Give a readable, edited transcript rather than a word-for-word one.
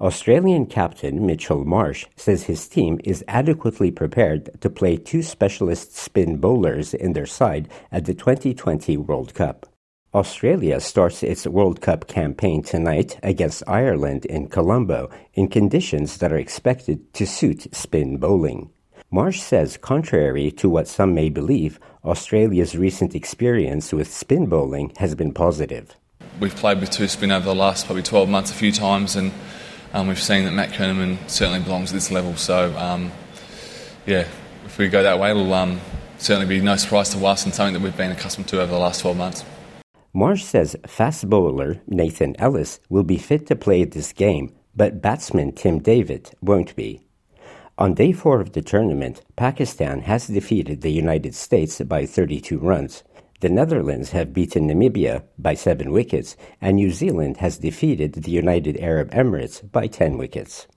Australian captain Mitchell Marsh says his team is adequately prepared to play two specialist spin bowlers in their side at the 2020 World Cup. Australia starts its World Cup campaign tonight against Ireland in Colombo in conditions that are expected to suit spin bowling. Marsh says, contrary to what some may believe, Australia's recent experience with spin bowling has been positive. We've played with two spin over the last probably 12 months a few times, and we've seen that Matt Kuhnemann certainly belongs at this level. So, if we go that way, it'll certainly be no surprise to us and something that we've been accustomed to over the last 12 months. Marsh says fast bowler Nathan Ellis will be fit to play this game, but batsman Tim David won't be. On day 4 of the tournament, Pakistan has defeated the United States by 32 runs. The Netherlands have beaten Namibia by 7 wickets, and New Zealand has defeated the United Arab Emirates by 10 wickets.